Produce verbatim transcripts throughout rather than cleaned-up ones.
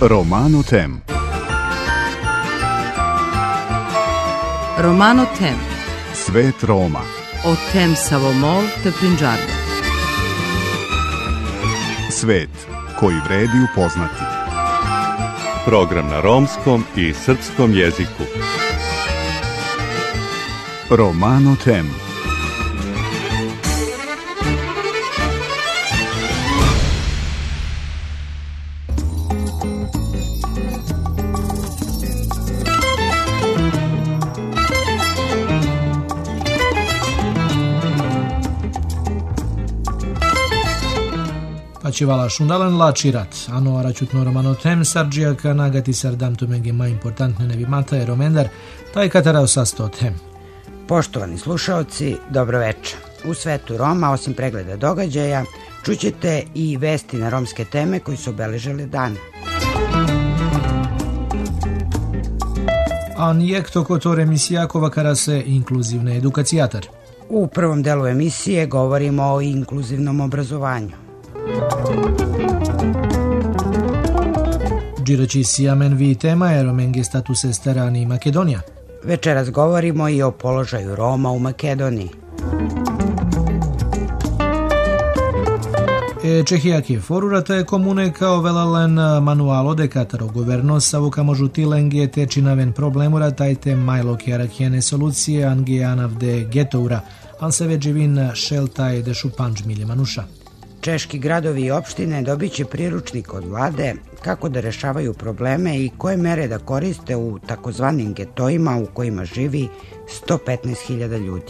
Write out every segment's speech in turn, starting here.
Romano Tem. Romano Tem. Svet Roma. O tem Savomol te Punjab. Svet koji vredi upoznati. Program na romskom i srpskom jeziku. Romano Tem. Pachivala Shundalan la Chirat, ano arachutno Romano Tem, Sargia Kanagati Sardam Tumenge ma importantne nevimata je Romendar, taj katarao sasto Tem. Poštovani slušaoci, dobroveče. U svetu Roma, osim pregleda događaja, čućete i vesti na romske teme koji su obeležile dan. A nijek toko tore misijakova karase inkluzivne edukacijatar. U prvom delu emisije govorimo o inkluzivnom obrazovanju. Giraći sijamen vi tema je Romenge statuse starani Makedonija. Večeras govorimo i o položaju Roma u Makedoniji. E Čehijake forurata je komune kao velalen manualo de kataro governo savu kamo žutilenge te činaven problemura tajte majlo kjarakjene solucije angejanav de getoura, anseve dživin šeltaj de šupanđ milje manuša. Češki gradovi i opštine dobit će priručnik od vlade kako da rešavaju probleme i koje mere da koriste u takozvanim getojima u kojima živi sto petnaest hiljada ljudi.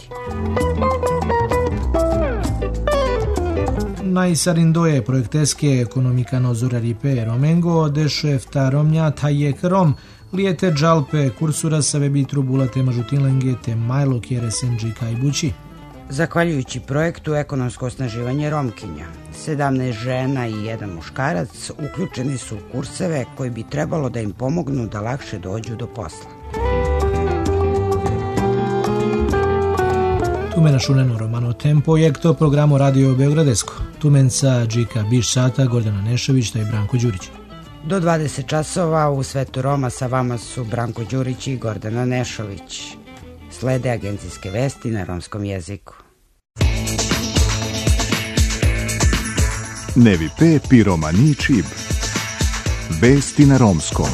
Najsarindoje projekteske ekonomikano zuraripe Romengo dešefta Romnja tajek Rom lijete džalpe kursura save bitru bulate mažutilenge te majlo kjere senđika i bući. Zahvaljujući projektu Ekonomsko osnaživanje Romkinja, sedamnaest žena i jedan muškarac uključeni su u kurseve koji bi trebalo da im pomognu da lakše dođu do posla. Tumena šuneno Romano Tem projekto programo Radio Beogradesko. Tumenca Džika Biš Sata, Gordana Nešović i Branko Đurić. Do dvadeset časova u svetu Roma sa vama su Branko Đurić i Gordana Nešović. Slede agencijske vesti na romskom jeziku. Nevi pe pi romani čib. Vesti na romskom.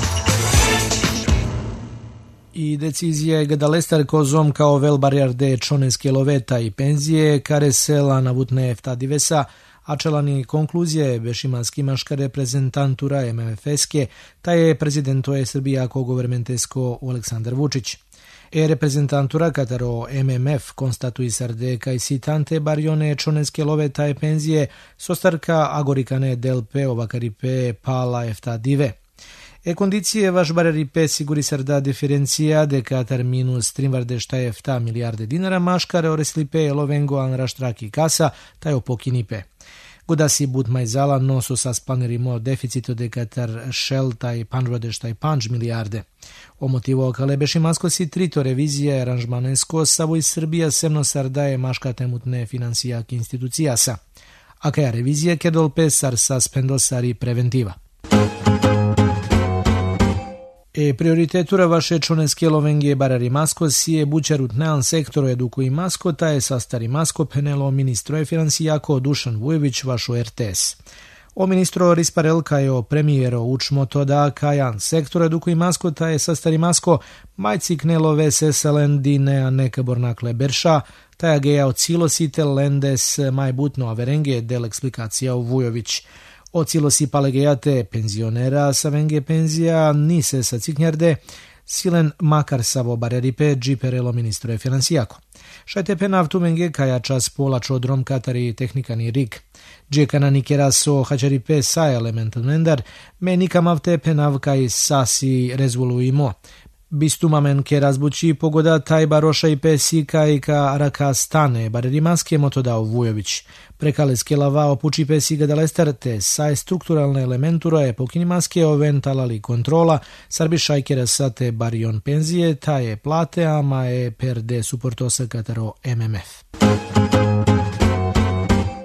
I decizije gadalestar kozom kao vel barjarde čoneske loveta i penzije kare sela navutne efta divesa, a čelani konkluzije bešimanski maška reprezentantura em ef eske, ta je prezidentoje Srbijako govermentesko Aleksandar Vučić. E reprezentantura kataro em em ef konstatui sarde kaj sitante barjone čoneske loveta e penzije sostarka agorikane delpe ovakaripe pala efta dive. E kondicije vaš bararipe siguri sarda diferencija de katar minus trimvarde šta efta milijarde dinara maškare oreslipe lovengo anraštraki kasa taj opokinipe. Godasi bud majzala noso sa spanerimo deficito de katar šel taj panžvade štaj panž milijarde. O motivo kale bešimansko si trito revizija aranžmanesko savo iz Srbija semno sardaje maška temutne finansijak institucijasa. A kaja revizija kedolpe sar suspendosari preventiva. E prioritetura vaše čoneske lovenge barari masko sije bučarut nean sektoru eduku i masko ta je sastari masko penelo ministro je finansijako Dušan Vujović vašo er te es. O ministro Risparel kajo premijero učmo to da kajan sektor eduku i masko ta je sastari masko majci knelo veseselen dine a neka bornakle berša ta je geja cilositel lendes majbutno averenge del eksplikacija u Vujović. O cilosi palegejate penzionera sa venge penzija nise sa ciknjerde, silen makar savo bareripe džiperelo ministro je finansijako. Šajte penav tu menge kaja čas pola čodrom katari tehnikani rik. Džekana nikera so hačaripe sa elemental mendar, me nikamav te penav kaj sasi rezvoluimo. Bistumamen ke razbući pogoda taj baroša i pesi kaj ka raka stane, barerimanske motoda u Vujović. Prekale skelava opuči pesi gadalestar te saj strukturalne elementura je pokinimanske oven talali kontrola, sarbi šajkera sate barion penzije, ta je plate, ama je per de suportosa kataro em em ef.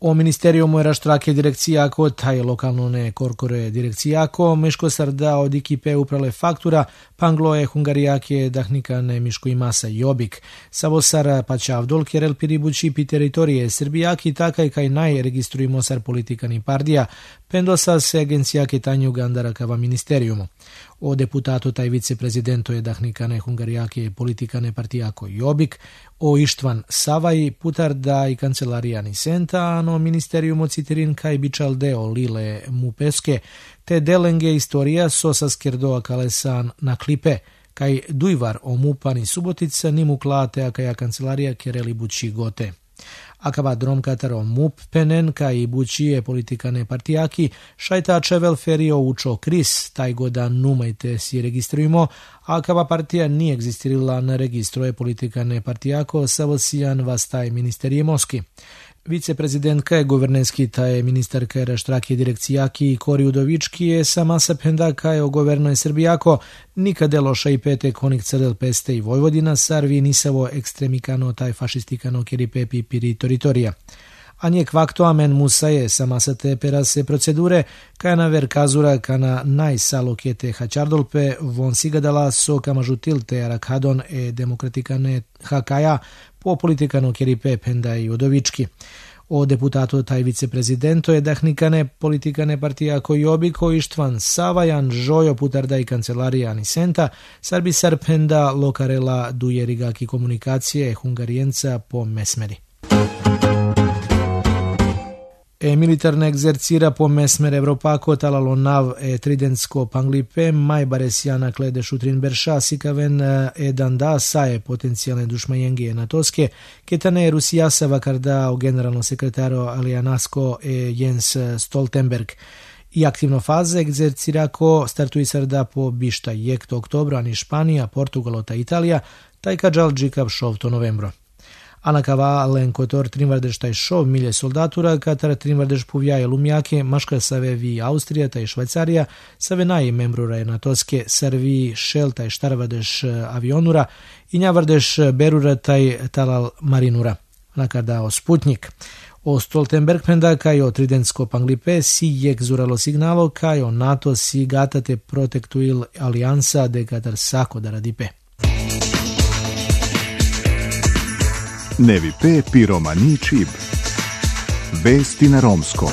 O ministeriumu era štrake direkcijako, taj lokalno ne korkore direkcijako, Miško Sarda od ekipe uprale faktura, panglo je hungarijake dahnikane Miško i masa Jobik. Savosar pačavdol kerel piribući pi teritorije Srbijaki takaj kaj naj registrujemo sar politikani pardija, pendosa se agencijake tanju gandara kava ministeriumu. O deputato taj viceprezidento je dahnikane hungarijake politikane partijako Jobik, o Ištvan Savaj, putar da i kancelarija Nisenta, ano ministeriumo citirin kaj bičal deo Lile Mupeske, te delenge istorija sosa skerdoa kalesan na klipe, kaj dujvar o Mupani Subotica nimu klate a kaja kancelarija kereli bući gote. Akaba dromkataro Mup penen kaj bućije politikane partijaki, šajta čevel ferio učo kris, taj goda numajte si registrujemo, akaba partija nije egzistirila na registroje politikane partijako, savosijan vas taj ministerije Moski. Viceprezidentka je guvernerski, ta je ministarka era štrake direkcijaki Kori Udovički je sama sa pendaka je o governoj Srbijako, nikade loša i pete konik Crdel Peste i Vojvodina, sarvi nisavo ekstremikano taj fašistikano keripepi piri teritorija. A nije kvakto amen musa je sama sa te perase procedure, kaj na ver kazura kana najsalokete hačardolpe von sigadala so kama žutil te arakhadon e demokratikane hakaja po politikano keripe penda i Udovički. O deputato taj viceprezidento je dahnikane politikane partijako Jobiko Ištvan Savajan, Žojo putarda i kancelarija Nisenta, sarbi sarpenda lokarela dujerigaki komunikacije hungarijenca po mesmeri. E militarna egzercira po mesmer Evropako talalo nav e tridentsko panglipe maj baresjana klede šutrin berša sikaven e danda saje potencijalne dušmajenge natoske ketane Rusijasa vakarda o generalno sekretaro Alianasko e Jens Stoltenberg. I aktivno faze egzercirako startuje sarda po bišta jekt oktobra ani Španija, Portugalo ta Italija, taj kadžal džikav šovto novembro. Anakava lenkotor trinvardeš taj šov milje soldatura, katar trinvardeš puvjaje lumjake, maška save vi Austrija taj Švajcarija, save naj membrura je natoske, sarvi šel taj štarvardeš avionura i njavardeš berura taj talal marinura. Nakada o Sputnik. O Stoltenberg penda kaj o tridentsko panglipe si jek zuralo signalo kaj o NATO si gatate protektuil aliansa de katar sako da radipe. Nevi pe piromani čib. Vesti na romskom.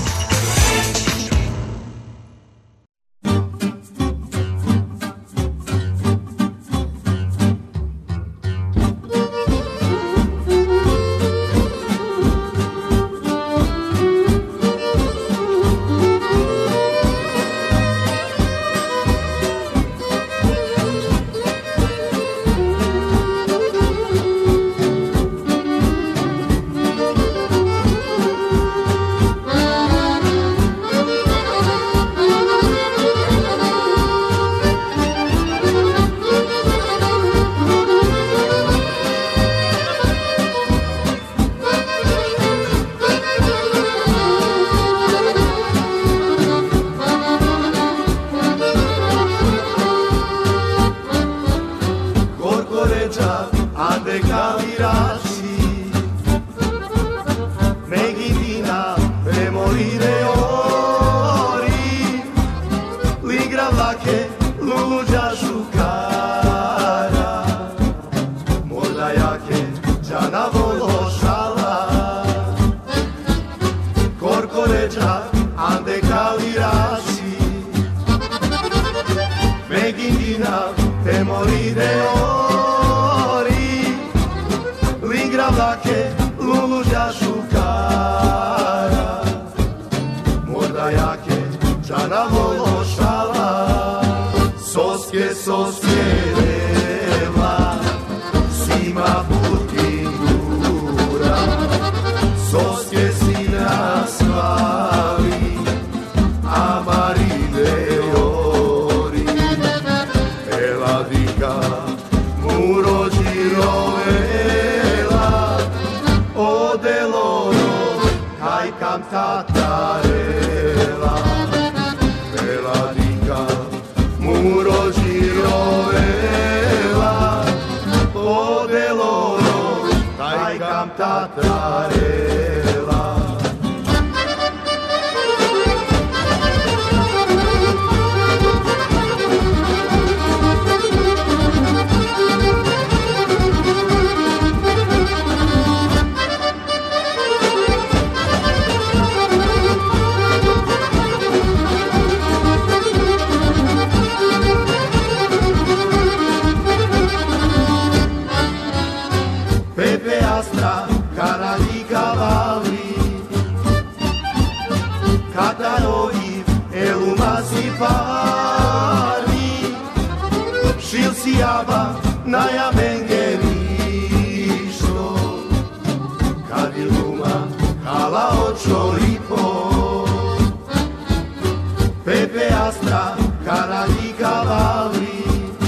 sjaba na jamengerišto, kad je luma hala očo lipo, Pepe Astra Karadiga Vali,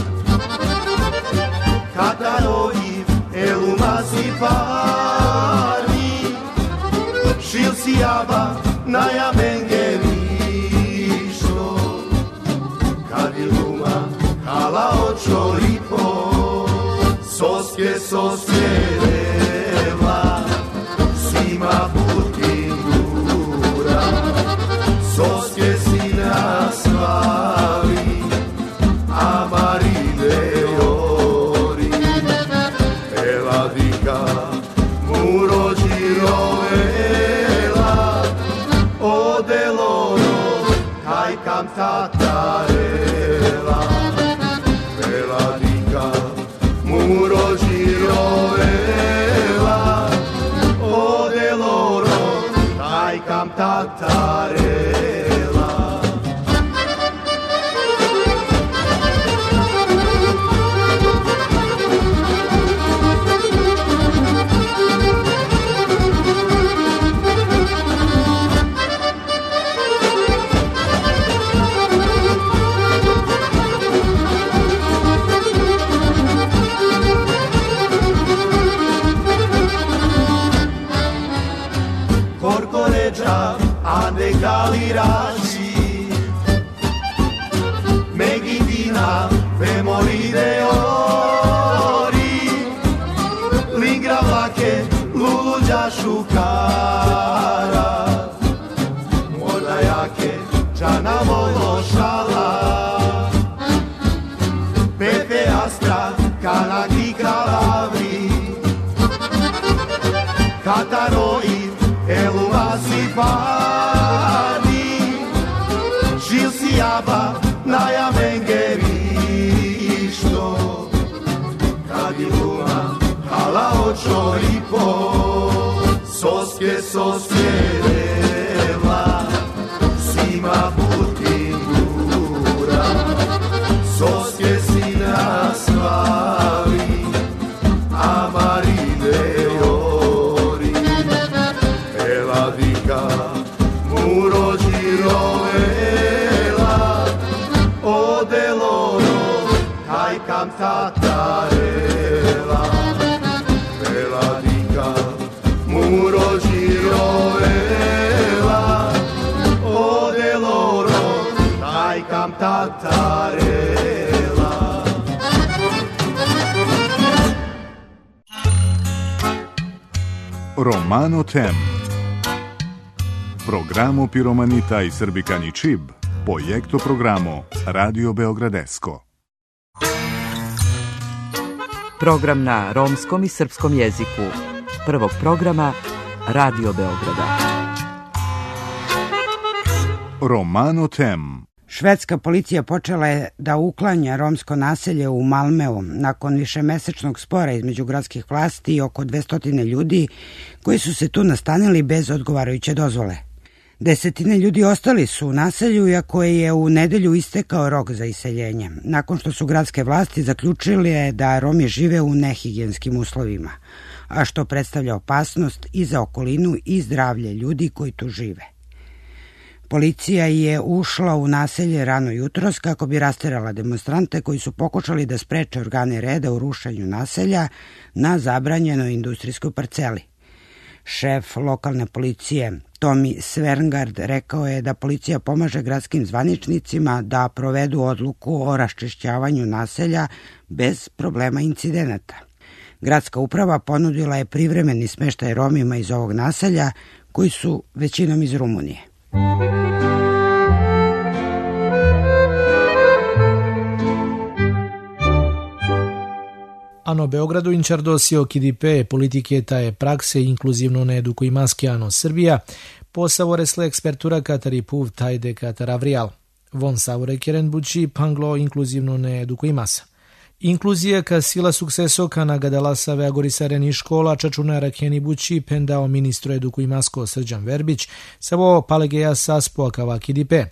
Kataroiv eluma si parni, šil sjaba na jamengerišto, kad je luma hala očo lipo, soske soske reva, sima putin dura, soske sina slavi, amaride ori, eladika murođi rovela, odeloro kaj kam tatarela, eladika murođi rovela, odeloro kaj kam tatarela. Ande galiraci, Megidina, Femoride ori, Lingra vlake, Luluđa šukara, Moda jake, Čana vološala, Pepe Astra, Kanaki kalavri, Kataroi, eluma si pani, žil si jaba na jamengerišto, kad je luma hala očo lipo, soske soske reva, sima putin dura, soske sina slavi, amaride ori, eladika murođi rovela, odeloro kaj kam tatarela, eladika murođi rovela, odeloro kaj kam tatarela. Romano Tem. Programo Piromanita i Srbikani Čib, projekto programo Radio Beogradesko. Program na romskom i srpskom jeziku prvog programa Radio Beograda. Romano Tem. Švedska policija počela je da uklanja romsko naselje u Malmeu nakon višemesečnog spora između gradskih vlasti i oko dvesta ljudi koji su se tu nastanili bez odgovarajuće dozvole. Desetine ljudi ostali su u naselju, iako je u nedelju istekao rok za iseljenje, nakon što su gradske vlasti zaključile da Romi žive u nehigijenskim uslovima, a što predstavlja opasnost i za okolinu i zdravlje ljudi koji tu žive. Policija je ušla u naselje rano jutros kako bi rasterala demonstrante koji su pokušali da spreče organe reda u rušenju naselja na zabranjenoj industrijskoj parceli. Šef lokalne policije Tomi Sverngard rekao je da policija pomaže gradskim zvaničnicima da provedu odluku o raščišćavanju naselja bez problema incidenata. Gradska uprava ponudila je privremeni smeštaj Romima iz ovog naselja koji su većinom iz Rumunije. Ano Beogradu inčardosio K D P politiketa je prakse inkluzivno ne edukuimaskiano Srbija, posavore sle ekspertura katari puv tajde katara vrial. Von savore keren buči panglo inkluzivno ne edukuimasa. Inkluzija ka sila sukseso ka nagadala sa veagorisareni škola čačunara keni buči pendao ministro edukuimasko Srđan Verbić, savo palegeja saspo akava K D P.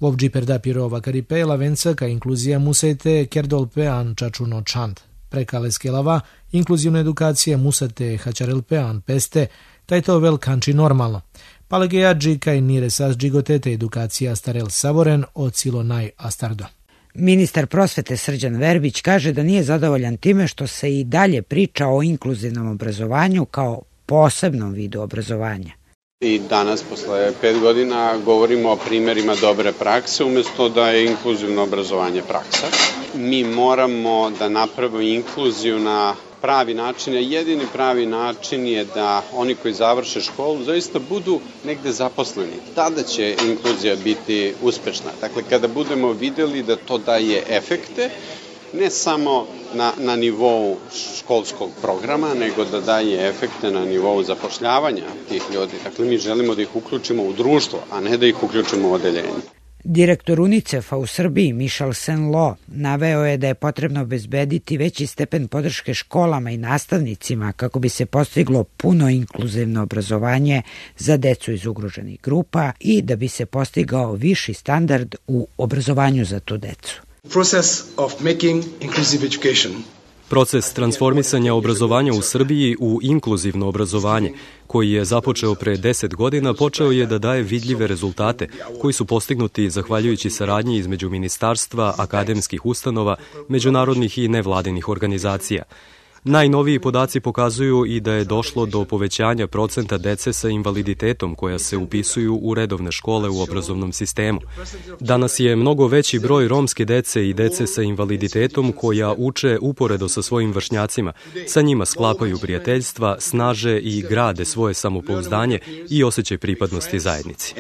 Vovđi perdapirova karipe lavenca ka inkluzija musete kerdolpean čačuno čant. Prekaleskelava inkluzivna edukacija musate hačarelpean peste, taj to vel kanči normalno. Palegejađi kaj nire sas džigotete edukacija starel savoren od silo naj astardo. Ministar prosvete Srđan Verbić kaže da nije zadovoljan time što se i dalje priča o inkluzivnom obrazovanju kao posebnom vidu obrazovanja. I danas, posle pet godina, govorimo o primjerima dobre prakse, umjesto da je inkluzivno obrazovanje praksa. Mi moramo da napravimo inkluziju na pravi način, a jedini pravi način je da oni koji završe školu zaista budu negde zaposleni. Tada će inkluzija biti uspešna. Dakle, kada budemo videli da to daje efekte, ne samo na, na nivou školskog programa, nego da daje efekte na nivou zapošljavanja tih ljudi. Dakle, mi želimo da ih uključimo u društvo, a ne da ih uključimo u odeljenje. Direktor UNICEF-a u Srbiji, Michel Senlo, naveo je da je potrebno obezbediti veći stepen podrške školama i nastavnicima kako bi se postiglo puno inkluzivno obrazovanje za decu iz ugroženih grupa i da bi se postigao viši standard u obrazovanju za tu decu. Process of making inclusive education. Proces transformisanja obrazovanja u Srbiji u inkluzivno obrazovanje, koji je započeo pre deset godina, počeo je da daje vidljive rezultate, koji su postignuti zahvaljujući saradnji između ministarstva, akademskih ustanova, međunarodnih i nevladinih organizacija. Najnoviji podaci pokazuju i da je došlo do povećanja procenta dece sa invaliditetom koja se upisuju u redovne škole u obrazovnom sistemu. Danas je mnogo veći broj romske dece i dece sa invaliditetom koja uče uporedo sa svojim vršnjacima, sa njima sklapaju prijateljstva, snaže i grade svoje samopouzdanje i osjećaj pripadnosti zajednici.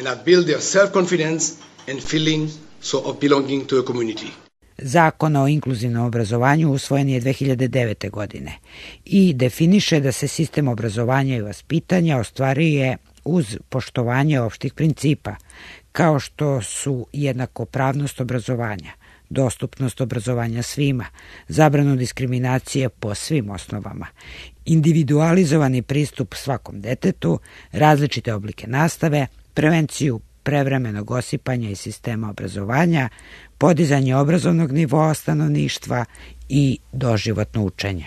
Zakon o inkluzivnom obrazovanju usvojen je dve hiljade devete. godine i definiše da se sistem obrazovanja i vaspitanja ostvaruje uz poštovanje opštih principa, kao što su jednakopravnost obrazovanja, dostupnost obrazovanja svima, zabranu diskriminacije po svim osnovama, individualizovani pristup svakom detetu, različite oblike nastave, prevenciju prevremenog osipanja i sistema obrazovanja, podizanje obrazovnog nivoa stanovništva i doživotno učenje.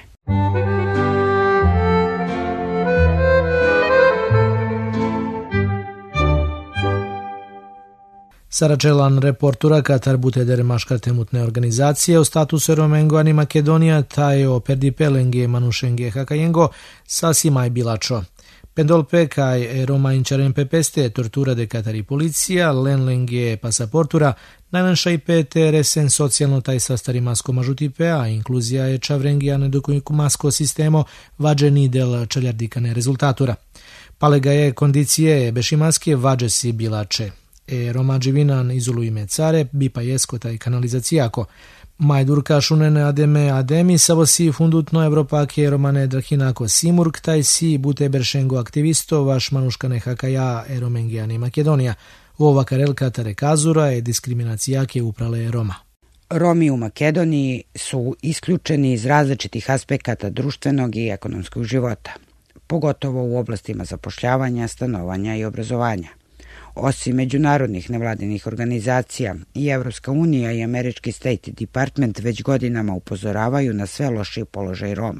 Saračelan reportura Katar buteder maškartemutne organizacije o statusu Romengo ani Makedonija taj o perdipelenge manušenge hakajengo sasima je bilačo. Pendolpe kaj Roma inčaren pepeste tortura de Katari policija, lenlenge pasaportura, najmanša i pete resen socijalno taj sastari masko mažutipe, a inkluzija je čavrengia nedokujiku masko sistemo vađeni del čeljardikane rezultatura. Palega je kondicije bešimaske vađe si bilače. E Roma dživinan izolujime care, bipa jesko taj kanalizacijako. Majdurka šunene ademe ademi savosi fundutno Evropake romane drhinako simurk taj si bute beršengo aktivisto vaš manuškane hakaja eromengijani Makedonija. Ova karelka tare kazura je diskriminacijake uprale Roma. Romi u Makedoniji su isključeni iz različitih aspekata društvenog i ekonomskog života, pogotovo u oblastima zapošljavanja, stanovanja i obrazovanja. Osim međunarodnih nevladinih organizacija, i Evropska unija i američki State Department već godinama upozoravaju na sve lošiji položaj Roma.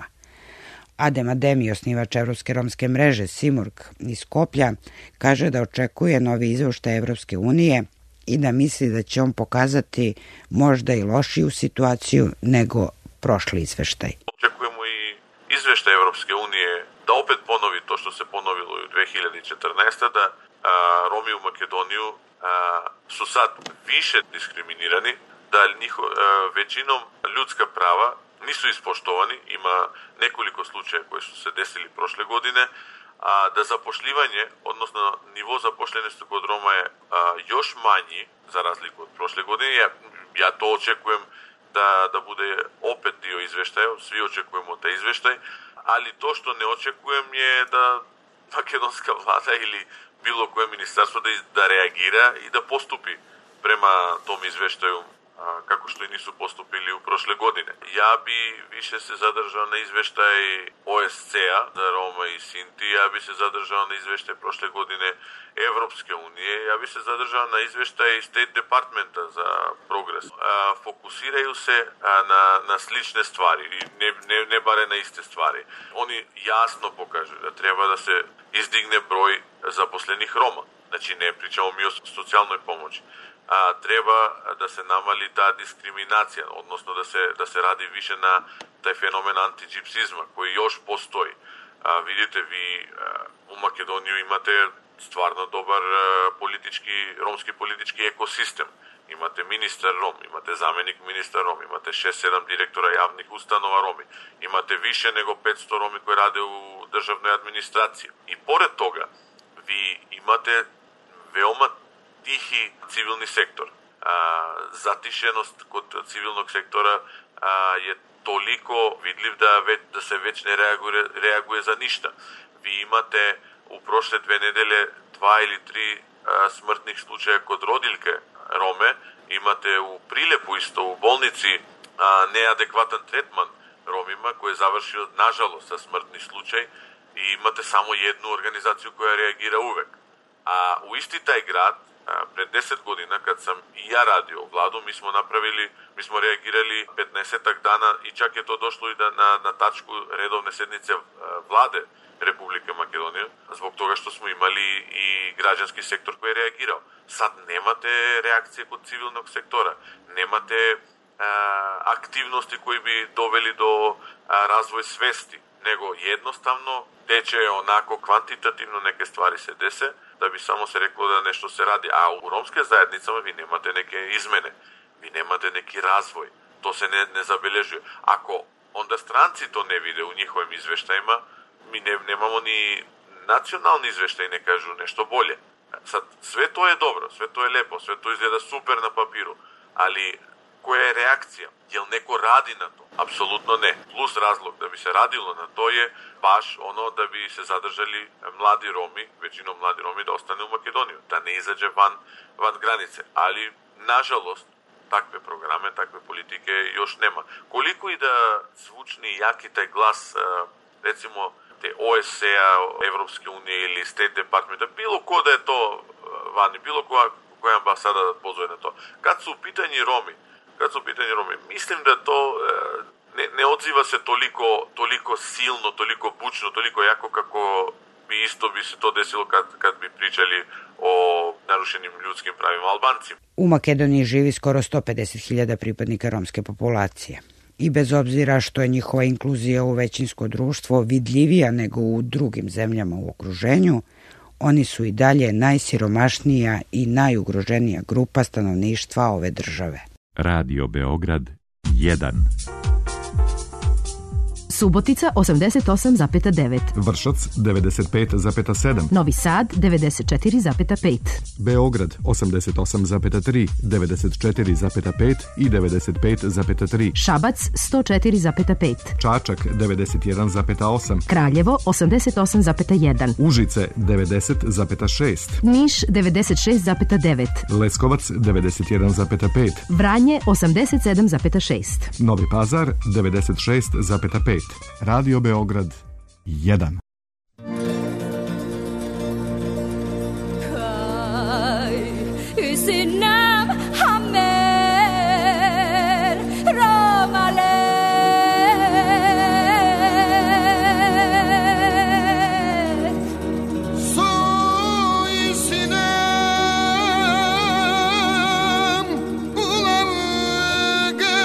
Adem Ademi, osnivač Evropske romske mreže Simurg iz Skoplja, kaže da očekuje novi izveštaj Evropske unije i da misli da će on pokazati možda i lošiju situaciju nego prošli izveštaj. Očekujemo i izveštaj Evropske unije da opet ponovi to što se ponovilo u dve hiljade četrnaeste. da a, Romi u Makedoniju a, su sad više diskriminirani, da njiho, a, većinom ljudska prava nisu ispoštovani, ima nekoliko slučaja koji su se desili prošle godine, a da zapošljivanje, odnosno nivo zapošljenosti kod Roma je a, još manji za razliku od prošle godine. Ja, ja to očekujem da, da bude opet dio izveštaja, svi očekujemo taj izveštaj, ali to što ne očekujem je da makedonska vlada ili bilo koje ministarstvo da, da reagira i da postupi prema tom izveštaju kako što i nisu postupili u prošle godine. Ja bi više se zadržao na izveštaj O S C-a za Roma i Sinti, ja bi se zadržao na izveštaj prošle godine Evropske unije, ja bi se zadržao na izveštaj State Departmenta za progres. Fokusiraju se na, na slične stvari, ne, ne, ne bare na iste stvari. Oni jasno pokažu da treba da se izdigne broj zaposlenih Roma. Znači, ne pričamo mi o socijalnoj pomoći. A, treba da se namali ta diskriminacija, odnosno da se, da se radi više na taj fenomen antiđipsizma koji još postoji. A, vidite, vi a, u Makedoniju imate stvarno dobar a, politički, romski politički ekosistem. Imate ministar Rom, imate zamenik ministar Rom, imate šest sedam direktora javnih ustanova Romi, imate više nego petsto Romi koji rade u državnoj administraciji. I pored toga, vi imate veoma tihi civilni sektor. A, zatišenost kod civilnog sektora a, je toliko vidljiv da, već, da se već ne reaguje, reaguje za ništa. Vi imate u prošle dve nedelje dva ili tri a, smrtnih slučaja kod rodiljke Rome, imate u Prilepu isto u bolnici a, neadekvatan tretman Romima koji je završio nažalost sa smrtni slučaj i imate samo jednu organizaciju koja reagira uvek. A u isti taj grad, a, pred deset godina kad sam i ja radio u vladu, mi smo napravili, mi smo reagirali petnaestak dana i čak je to došlo i da na, na tačku redovne sednice a, vlade Republike Makedonije, zbog toga što smo imali i građanski sektor koji je reagirao. Sad nemate reakcije kod civilnog sektora, nemate a, aktivnosti koji bi doveli do a, razvoj svesti, nego jednostavno teče onako kvantitativno neke stvari se dese, da bi samo se reklo da nešto se radi. A u romske zajednicama vi nemate neke izmene, vi nemate neki razvoj, to se ne, ne zabeležuje. Ako onda stranci to ne vide u njihovim izveštajima, mi ne, nemamo ni nacionalni izveštaj, ne kažu nešto bolje. Sad, sve to je dobro, sve to je lepo, sve to izgleda super na papiru, ali koja je reakcija? Jel neko radi na to? Apsolutno ne. Plus razlog da bi se radilo na to je baš ono da bi se zadržali mladi Romi, većinom mladi Romi da ostane u Makedoniju, da ne izađe van, van granice. Ali, nažalost, takve programe, takve politike još nema. Koliko i da zvučni jaki taj glas, recimo, te O S C-a, Evropske unije ili State Departmenta, bilo ko da je to vani, bilo koja, koja ambasada da pozove na to. Kad su u pitanji Romi, kad su u pitanju Romi, mislim da to ne, ne odziva se toliko, toliko silno, toliko bučno, toliko jako kako bi isto bi se to desilo kad, kad bi pričali o narušenim ljudskim pravima Albancima. U Makedoniji živi skoro sto pedeset hiljada pripadnika romske populacije. I bez obzira što je njihova inkluzija u većinsko društvo vidljivija nego u drugim zemljama u okruženju, oni su i dalje najsiromašnija i najugroženija grupa stanovništva ove države. Radio Beograd jedan. Subotica osamdeset osam zarez devet. Vršac devedeset pet zarez sedam. Novi Sad devedeset četiri zarez pet. Beograd osamdeset osam zarez tri, devedeset četiri zarez pet i devedeset pet zarez tri. Šabac sto četiri zarez pet. Čačak devedeset jedan zarez osam. Kraljevo osamdeset osam zarez jedan. Užice devedeset zarez šest. Niš devedeset šest zarez devet. Leskovac devedeset jedan zarez pet. Vranje osamdeset sedam zarez šest. Novi Pazar devedeset šest zarez pet. Radio Beograd jedan. Sinam Hamer Romale So Sinam Ulavge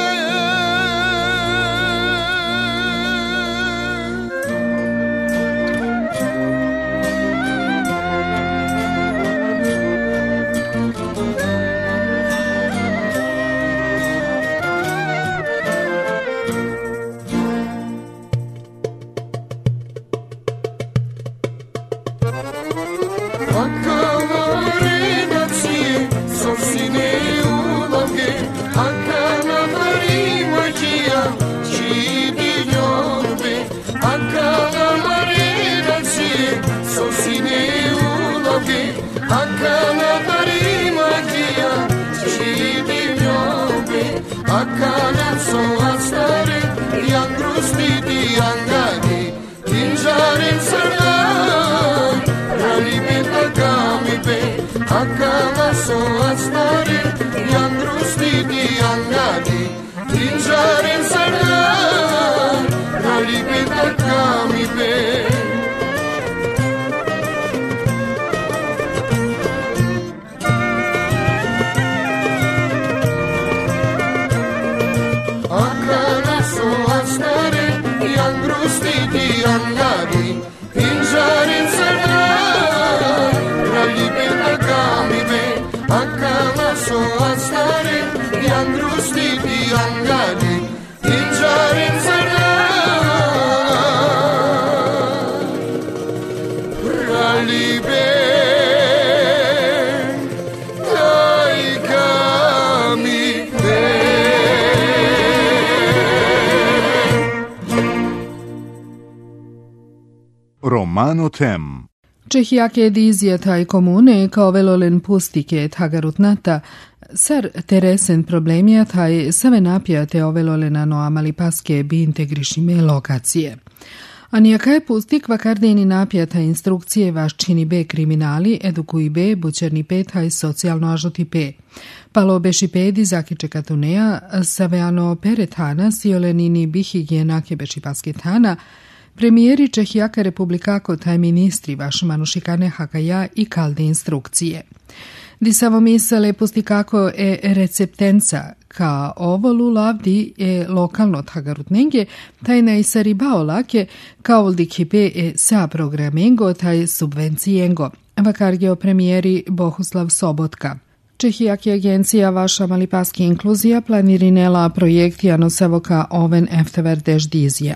Romano tem. Čehijake dizijata i komune kao velolen pustike tagarutnata, sar teresen problemija taj save napijate ovelolenano amali paske bi integrišime lokacije. A nijaka je pustik vakardeni napijata instrukcije vaš čini be kriminali, edukuji be, bučerni pe taj socijalno ažoti pe. Palo beši pedi zakiče katunea, saveano peretana, siolenini bi higijenake beši pasketana, premijeri Čehijaka republikako taj ministri vaš manušikane hakaja i kalde instrukcije. Di samo misale pustikako e receptenca, ka ovolu lavdi e lokalno tagarutnenge, taj na isaribao lake, kao voldikipe e sa programengo, taj subvencijengo, vakargeo premijeri Bohuslav Sobotka. Čehijaki agencija vaša malipaski inkluzija planirinela projektijano savoka oven eftever dizija.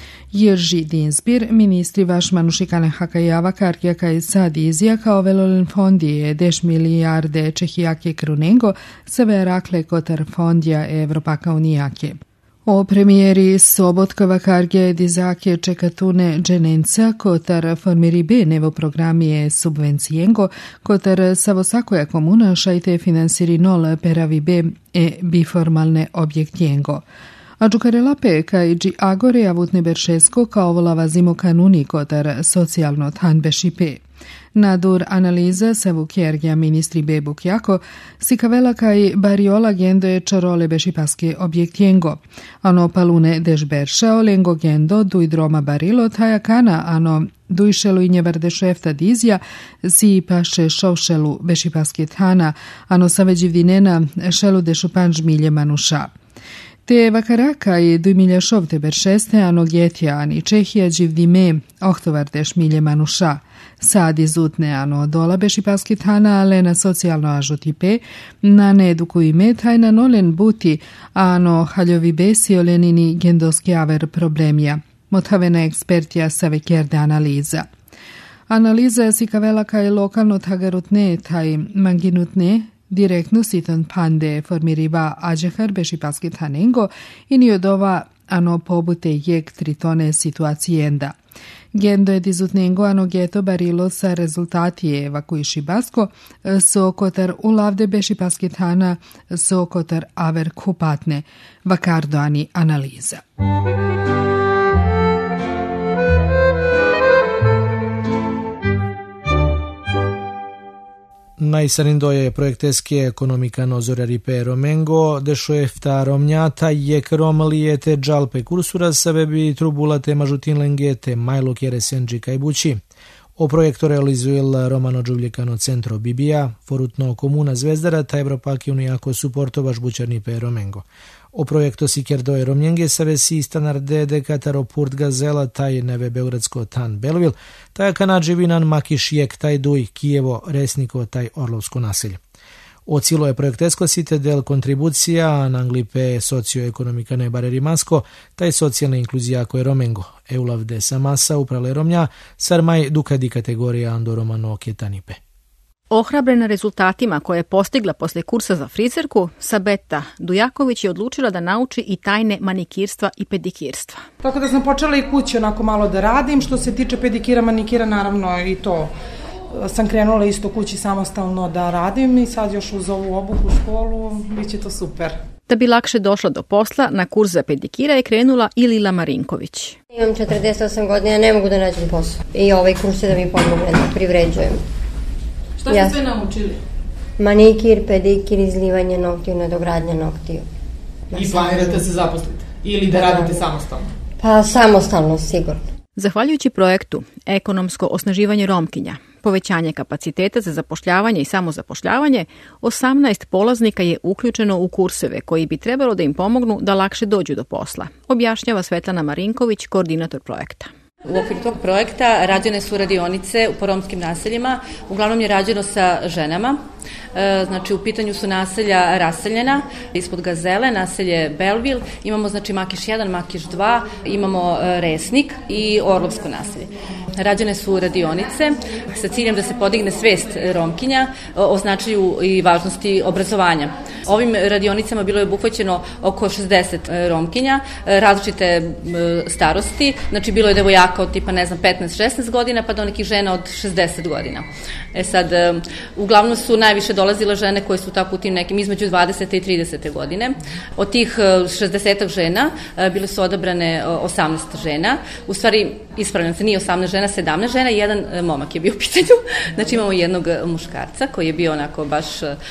Jerži Dinzbir, ministri vaš manušikane hakajava karkijaka i sadizija kao velolen fondije deš milijarde Čehijake krunengo save rakle kotar fondija Evropaka unijake. O premijeri Sobotkova kargije dizake čekatune dženenca kotar formiri be nevo programije subvencijengo kotar savosakoja komuna šajte finansiri nol peravi be e biformalne objektijengo. A džukarela peka i dži agore avutne beršesko kao volava zimo kanuni kotar socijalno tanbeši pe. Nadur analiza savu kjergja ministri bebuk jako, sikavela kaj bariola gendo je čarole beši paske objektijengo. Ano palune dež berša olengo gendo duj droma barilo taja kana ano dujšelu i njevarde šefta dizja si paše šovšelu beši paske tana, ano saveđivdinena šelu dešu panž milje manuša. Te vakaraka i dujmilja šovte beršeste ano getja ani Čehija dživdime ohtovardeš milje manuša. Sad izutne ano dola beši paskitana, ale na socijalno ažuti pe, na needuku ime taj na nolen buti, ano haljovi besi olenini gendoski aver problemija. Motavena ekspertija save kjerde analiza. Analiza sikavela kaj lokalno tagarutne taj manginutne, direktno sitan pande formiriva ađehar beši paskitanengo i niodova ano pobute jek tritone situacijenda. Gendo je dizutnengo ano geto barilo sa rezultatije evakuiši basko, so kotar ulavde beši paskitana, so kotar aver kupatne, vakardo ani analiza. Najsarindoje projekteske ekonomika nozorari pe romengo, dešo efta romnjata jek romlijete džalpe kursura sebe bi trubulate mažutin lengete majlo kjere senđi kaj bući. O projektu realizuel Romano Đuvljekano centro Bibija, forutno komuna Zvezdara, ta Evropaki unijako suportovaš bučarni pe romengo. O projektu si kjerdoje romnjenge save si standarde dekataro purt gazela taj neve Beogradsko tan Belvil, taj kanadživinan makiš jek taj duj Kijevo resniko taj Orlovsko naselje. O cilo je projektesko site del kontribucija na anglipe socioekonomika ne bareri masko, taj socijalna inkluzija koje romengo, eulavde samasa uprale romnja, sarmaj dukadi kategorija ando romano kjetanipe. Ohrabrena rezultatima koje je postigla posle kursa za frizerku, Sabeta Dujaković je odlučila da nauči i tajne manikirstva i pedikirstva. Tako da sam počela i kući onako malo da radim. Što se tiče pedikira, manikira, naravno i to sam krenula isto kući samostalno da radim i sad još uz ovu obuku u školu bit će to super. Da bi lakše došla do posla, na kurs za pedikira je krenula i Lila Marinković. Imam četrdeset osam godina, ne mogu da nađem posao. I ovaj kurs je da mi pomogne da privređujem. Šta ste ja. sve naučili? Manikir, pedikir, izlivanje noktiju, nadogradnja noktiju. I planirate se zaposliti? Ili da, da radite samostalno? Pa samostalno, sigurno. Zahvaljujući projektu Ekonomsko osnaživanje Romkinja, povećanje kapaciteta za zapošljavanje i samozapošljavanje, osamnaest polaznika je uključeno u kurseve koji bi trebalo da im pomognu da lakše dođu do posla, objašnjava Svetlana Marinković, koordinator projekta. U okviru tog projekta rađene su radionice po romskim naseljima, uglavnom je rađeno sa ženama, znači u pitanju su naselja raseljena, ispod Gazele, naselje Belvil, imamo znači Makiš jedan, Makiš dva, imamo Resnik i Orlovsko naselje. Rađene su radionice sa ciljem da se podigne svest Romkinja o značaju i važnosti obrazovanja. Ovim radionicama bilo je obuhvaćeno oko šezdeset Romkinja, različite starosti, znači bilo je devojaka đaka od tipa, ne znam, petnaest šesnaest godina, pa do nekih žena od šezdeset godina. E sad, uglavnom su najviše dolazile žene koje su tako u tim nekim između dvadesete i tridesete godine. Od tih šezdesetak žena bile su odabrane osamnaest žena. U stvari, ispravljam se, nije osamnaest žena, sedamnaest žena i jedan momak je bio u pitanju. Znači imamo jednog muškarca koji je bio onako baš...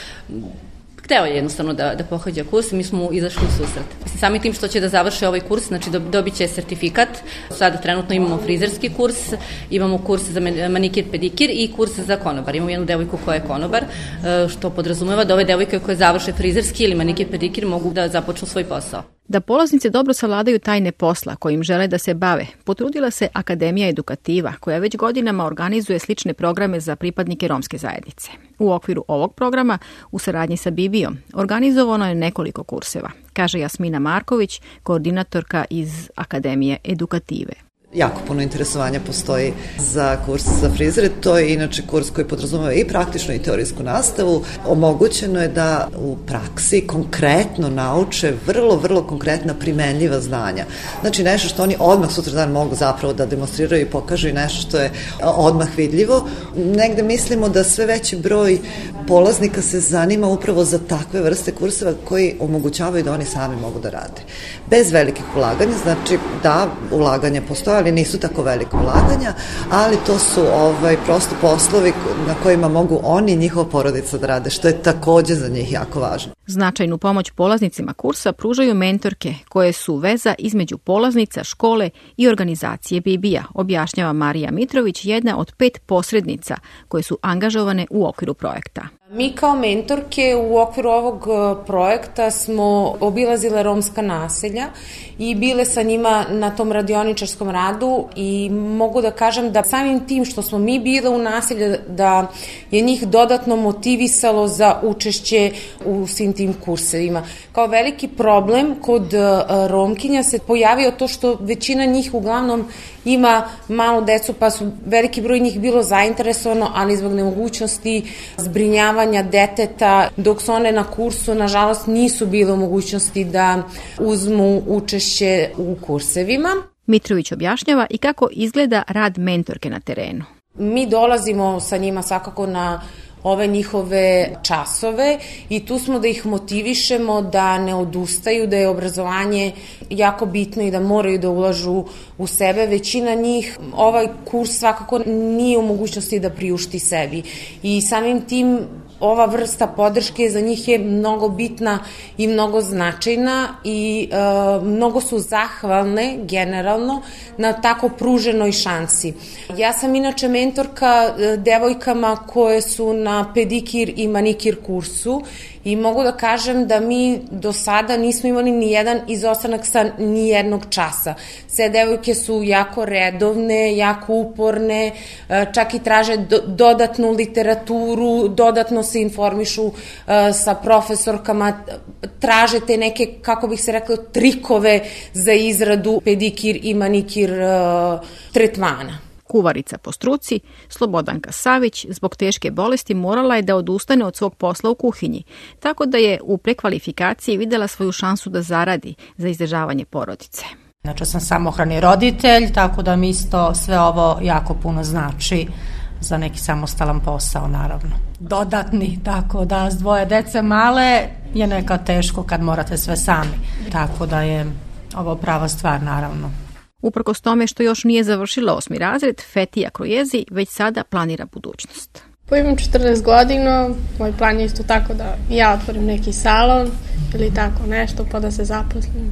Hteo je jednostavno da, da pohađa kurs i mi smo mu izašli u susret. Mislim, samim tim što će da završe ovaj kurs, znači dobit će sertifikat. Sada trenutno imamo frizerski kurs, imamo kurs za manikir, pedikir i kurs za konobar. Imamo jednu devojku koja je konobar, što podrazumeva da ove devojke koje završe frizerski ili manikir, pedikir mogu da započnu svoj posao. Da polaznice dobro savladaju tajne posla kojim žele da se bave, potrudila se Akademija edukativa, koja već godinama organizuje slične programe za pripadnike romske zajednice. U okviru ovog programa, u saradnji sa Bibijom, organizovano je nekoliko kurseva, kaže Jasmina Marković, koordinatorka iz Akademije edukative. Jako puno interesovanja postoji za kurs za frizere. To je inače kurs koji podrazumeva i praktičnu i teorijsku nastavu. Omogućeno je da u praksi konkretno nauče vrlo, vrlo konkretna primenljiva znanja. Znači nešto što oni odmah sutradan mogu zapravo da demonstriraju i pokažu i nešto što je odmah vidljivo. Negde mislimo da sve veći broj polaznika se zanima upravo za takve vrste kurseva koji omogućavaju da oni sami mogu da rade. Bez velikih ulaganja, znači da ulaganje postoje, ali nisu tako veliko ulaganja, ali to su ovaj, prosto poslovi na kojima mogu oni i njihova porodica da rade, što je takođe za njih jako važno. Značajnu pomoć polaznicima kursa pružaju mentorke, koje su veza između polaznica, škole i organizacije Bibija, objašnjava Marija Mitrović, jedna od pet posrednica koje su angažovane u okviru projekta. Mi kao mentorke u okviru ovog projekta smo obilazile romska naselja i bile sa njima na tom radioničarskom radu i mogu da kažem da samim tim što smo mi bile u naselju da je njih dodatno motivisalo za učešće u svim tim kursevima. Kao veliki problem kod Romkinja se pojavio to što većina njih uglavnom ima malu decu, pa su veliki broj njih bilo zainteresovano, ali zbog nemogućnosti zbrinjavanja deteta, dok su one na kursu, nažalost, nisu bile u mogućnosti da uzmu učešće u kursevima. Mitrović objašnjava i kako izgleda rad mentorke na terenu. Mi dolazimo sa njima svakako na ove njihove časove i tu smo da ih motivišemo da ne odustaju, da je obrazovanje jako bitno i da moraju da ulažu u sebe. Većina njih ovaj kurs svakako nije u mogućnosti da priušti sebi i samim tim ova vrsta podrške za njih je mnogo bitna i mnogo značajna i e, mnogo su zahvalne generalno na tako pruženoj šansi. Ja sam inače mentorka devojkama koje su na pedikir i manikir kursu i mogu da kažem da mi do sada nismo imali ni jedan izostanak sa ni jednog časa. Sve devojke su jako redovne, jako uporne, čak i traže do, dodatnu literaturu, dodatno se informišu uh, sa profesorkama, traže te neke, kako bih se rekla, trikove za izradu pedikir i manikir uh, tretmana. Kuvarica po struci, Slobodanka Savić, zbog teške bolesti morala je da odustane od svog posla u kuhinji, tako da je u prekvalifikaciji videla svoju šansu da zaradi za izdržavanje porodice. Znači sam samohrani roditelj, tako da mi isto sve ovo jako puno znači za neki samostalan posao, naravno. Dodatni, tako da s dvoje dece male je nekad teško kad morate sve sami, tako da je ovo prava stvar, naravno. Uprkos tome što još nije završila osmi razred, Fetija Krojezi već sada planira budućnost. Pa imam četrnaest godina, moj plan je isto tako da ja otvorim neki salon ili tako nešto pa da se zaposlim.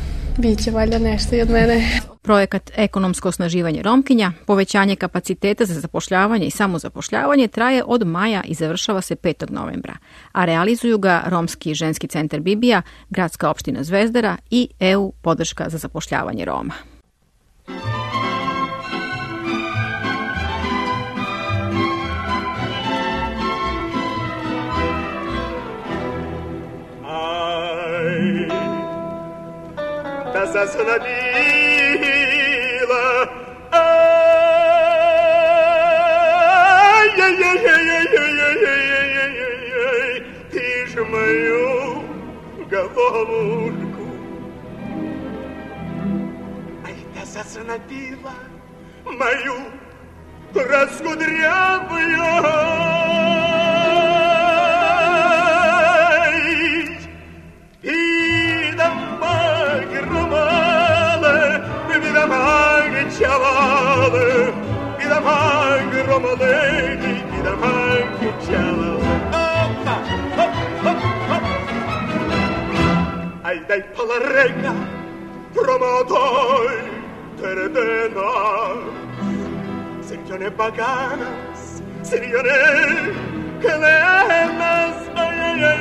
Biće valjda nešto i od mene. Projekat Ekonomsko osnaživanje Romkinja, povećanje kapaciteta za zapošljavanje i samozapošljavanje traje od maja i završava se petog novembra, a realizuju ga Romski ženski centar Bibija, Gradska opština Zvezdara i E U podrška za zapošljavanje Roma. Da se nadila, aj, aj, aj, aj, aj, aj, aj, aj, aj, aj, tiž moju головушку. Aj, da se nadila, мою разгудрявая. И дамаги ромалы, и дамаги чавалы, и дамаги ромалы, и дамаги чавалы. Опа, оп, оп, оп. Ai dai palarega, promotor, teredena. Sirione baganas, sirione calenas, ay, ay, ay,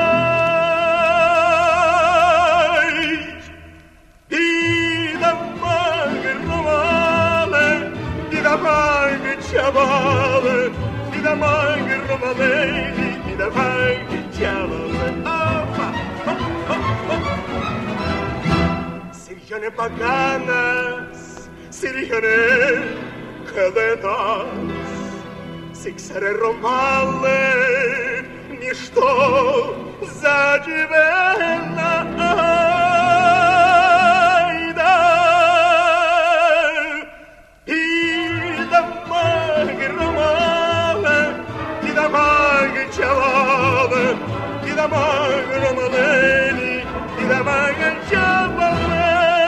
ay. I da maghe romale, i da maghe ciavale, i da maghe romale, i da maghe ciavale. Opa, op, op, op. Sirione baganas, sirione calenas, сиксаре ромале, ничто заживено. Айда, и да маги ромале, и да маги чавале, и да маги ромалени, и да маги чавале.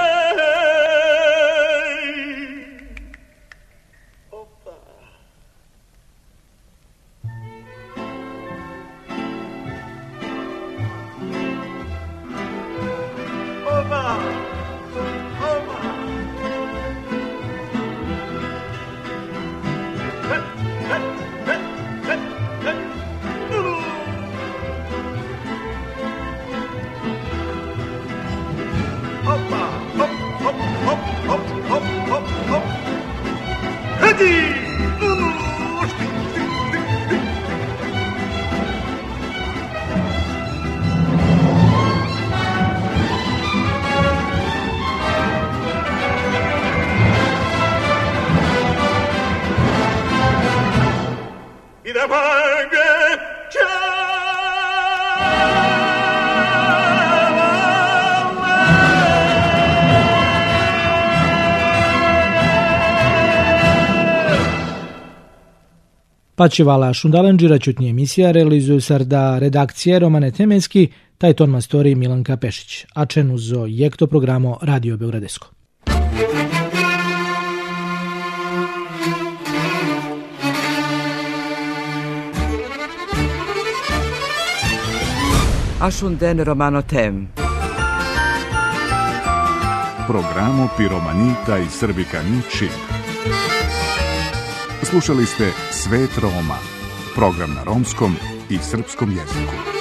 Pačivala Šundalenđira čutnji emisija realizuju sarda redakcije Romane Temenski, taj ton mastori Milanka Pešić, a čen uzo jekto programo Radio Beogradesko. Ashunden Romano Tem. Programo Piromanita i Srbika Ničim. Slušali ste Svet Roma, program na romskom i srpskom jeziku.